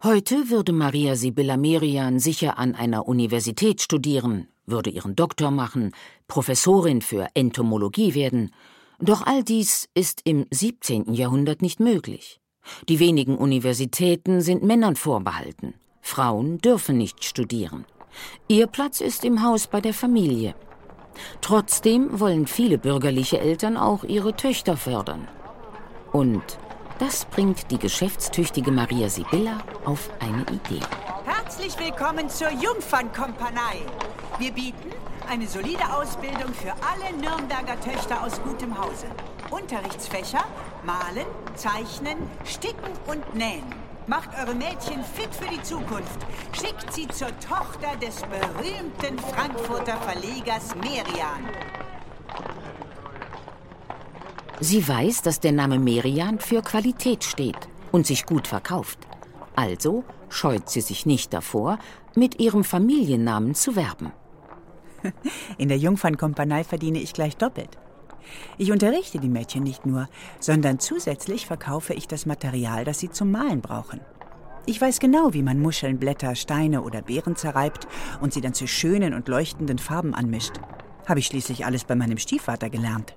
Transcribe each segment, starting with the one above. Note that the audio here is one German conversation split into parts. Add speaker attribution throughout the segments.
Speaker 1: Heute würde Maria Sibylla Merian sicher an einer Universität studieren, würde ihren Doktor machen, Professorin für Entomologie werden. Doch all dies ist im 17. Jahrhundert nicht möglich. Die wenigen Universitäten sind Männern vorbehalten. Frauen dürfen nicht studieren. Ihr Platz ist im Haus bei der Familie. Trotzdem wollen viele bürgerliche Eltern auch ihre Töchter fördern. Und das bringt die geschäftstüchtige Maria Sibylla auf eine Idee.
Speaker 2: Herzlich willkommen zur Jungfernkompanie. Wir bieten eine solide Ausbildung für alle Nürnberger Töchter aus gutem Hause. Unterrichtsfächer: Malen, Zeichnen, Sticken und Nähen. Macht eure Mädchen fit für die Zukunft. Schickt sie zur Tochter des berühmten Frankfurter Verlegers Merian.
Speaker 1: Sie weiß, dass der Name Merian für Qualität steht und sich gut verkauft. Also scheut sie sich nicht davor, mit ihrem Familiennamen zu werben.
Speaker 2: In der Jungfernkompanie verdiene ich gleich doppelt. Ich unterrichte die Mädchen nicht nur, sondern zusätzlich verkaufe ich das Material, das sie zum Malen brauchen. Ich weiß genau, wie man Muscheln, Blätter, Steine oder Beeren zerreibt und sie dann zu schönen und leuchtenden Farben anmischt. Habe ich schließlich alles bei meinem Stiefvater gelernt.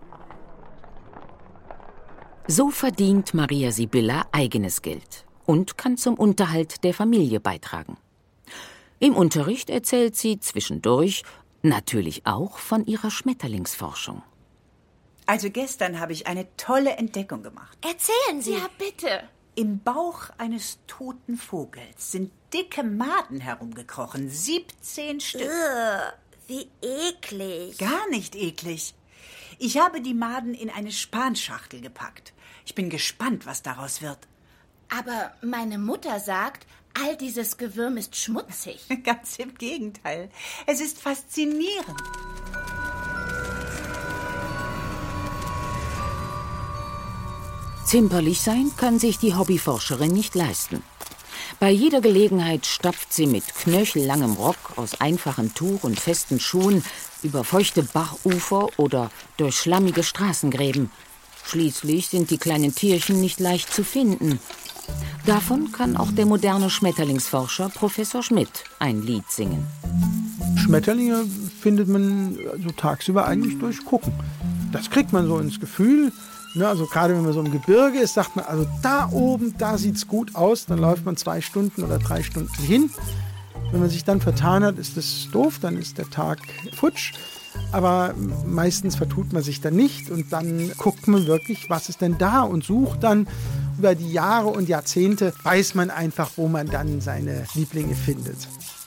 Speaker 1: So verdient Maria Sibylla eigenes Geld und kann zum Unterhalt der Familie beitragen. Im Unterricht erzählt sie zwischendurch natürlich auch von ihrer Schmetterlingsforschung.
Speaker 2: Also gestern habe ich eine tolle Entdeckung gemacht.
Speaker 3: Erzählen Sie. Ja, bitte.
Speaker 2: Im Bauch eines toten Vogels sind dicke Maden herumgekrochen. 17 Stück.
Speaker 3: Wie eklig.
Speaker 2: Gar nicht eklig. Ich habe die Maden in eine Spanschachtel gepackt. Ich bin gespannt, was daraus wird.
Speaker 3: Aber meine Mutter sagt, all dieses Gewürm ist schmutzig.
Speaker 2: Ganz im Gegenteil. Es ist faszinierend.
Speaker 1: Zimperlich sein kann sich die Hobbyforscherin nicht leisten. Bei jeder Gelegenheit stapft sie mit knöchellangem Rock aus einfachem Tuch und festen Schuhen über feuchte Bachufer oder durch schlammige Straßengräben. Schließlich sind die kleinen Tierchen nicht leicht zu finden. Davon kann auch der moderne Schmetterlingsforscher Professor Schmidt ein Lied singen.
Speaker 4: Schmetterlinge findet man so tagsüber eigentlich durch Gucken. Das kriegt man so ins Gefühl. Ne, also gerade wenn man so im Gebirge ist, sagt man, also da oben, da sieht's gut aus. Dann läuft man 2 Stunden oder 3 Stunden hin. Wenn man sich dann vertan hat, ist das doof, dann ist der Tag futsch. Aber meistens vertut man sich dann nicht und dann guckt man wirklich, was ist denn da und sucht dann. Über die Jahre und Jahrzehnte weiß man einfach, wo man dann seine Lieblinge findet.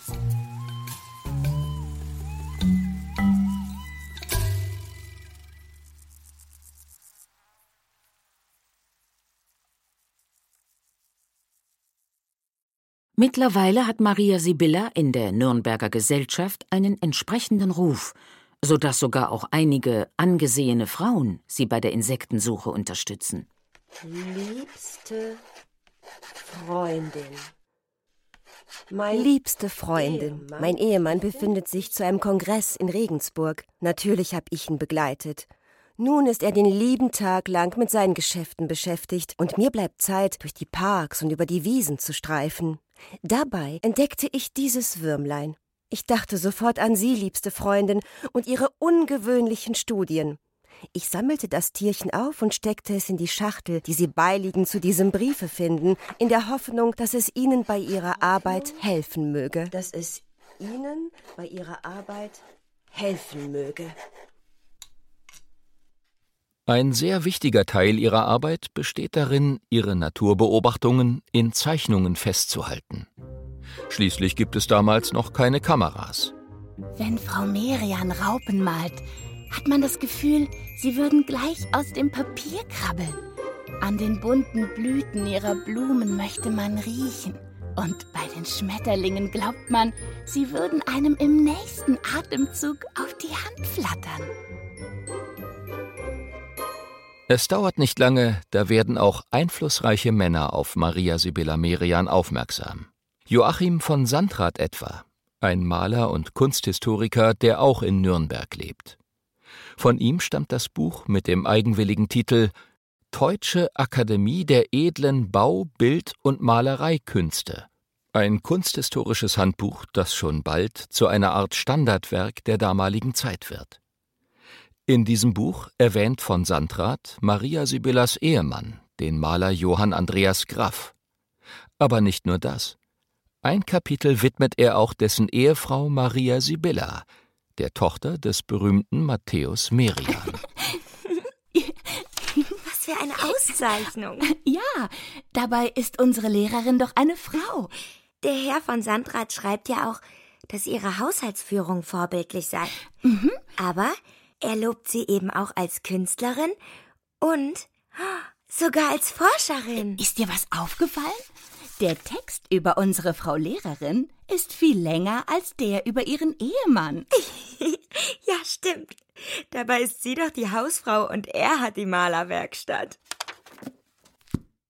Speaker 1: Mittlerweile hat Maria Sibylla in der Nürnberger Gesellschaft einen entsprechenden Ruf, sodass sogar auch einige angesehene Frauen sie bei der Insektensuche unterstützen.
Speaker 5: Liebste Freundin. Liebste Freundin, mein Ehemann befindet sich zu einem Kongress in Regensburg. Natürlich habe ich ihn begleitet. Nun ist er den lieben Tag lang mit seinen Geschäften beschäftigt und mir bleibt Zeit, durch die Parks und über die Wiesen zu streifen. Dabei entdeckte ich dieses Würmlein. Ich dachte sofort an Sie, liebste Freundin, und Ihre ungewöhnlichen Studien. Ich sammelte das Tierchen auf und steckte es in die Schachtel, die Sie beiliegend zu diesem Briefe finden, in der Hoffnung, dass es Ihnen bei Ihrer Arbeit helfen möge. Dass es Ihnen bei Ihrer Arbeit helfen möge.
Speaker 6: Ein sehr wichtiger Teil ihrer Arbeit besteht darin, ihre Naturbeobachtungen in Zeichnungen festzuhalten. Schließlich gibt es damals noch keine Kameras.
Speaker 3: Wenn Frau Merian Raupen malt, hat man das Gefühl, sie würden gleich aus dem Papier krabbeln. An den bunten Blüten ihrer Blumen möchte man riechen. Und bei den Schmetterlingen glaubt man, sie würden einem im nächsten Atemzug auf die Hand flattern.
Speaker 6: Es dauert nicht lange, da werden auch einflussreiche Männer auf Maria Sibylla Merian aufmerksam. Joachim von Sandrath etwa, ein Maler und Kunsthistoriker, der auch in Nürnberg lebt. Von ihm stammt das Buch mit dem eigenwilligen Titel »Teutsche Akademie der edlen Bau-, Bild- und Malereikünste« Ein kunsthistorisches Handbuch, das schon bald zu einer Art Standardwerk der damaligen Zeit wird. In diesem Buch erwähnt von Sandrart Maria Sibyllas Ehemann, den Maler Johann Andreas Graff. Aber nicht nur das. Ein Kapitel widmet er auch dessen Ehefrau Maria Sibylla, der Tochter des berühmten Matthäus Merian.
Speaker 7: Was für eine Auszeichnung.
Speaker 3: Ja, dabei ist unsere Lehrerin doch eine Frau.
Speaker 7: Der Herr von Sandrart schreibt ja auch, dass ihre Haushaltsführung vorbildlich sei. Aber er lobt sie eben auch als Künstlerin und sogar als Forscherin.
Speaker 3: Ist dir was aufgefallen? Der Text über unsere Frau Lehrerin ist viel länger als der über ihren Ehemann.
Speaker 7: Ja, stimmt. Dabei ist sie doch die Hausfrau und er hat die Malerwerkstatt.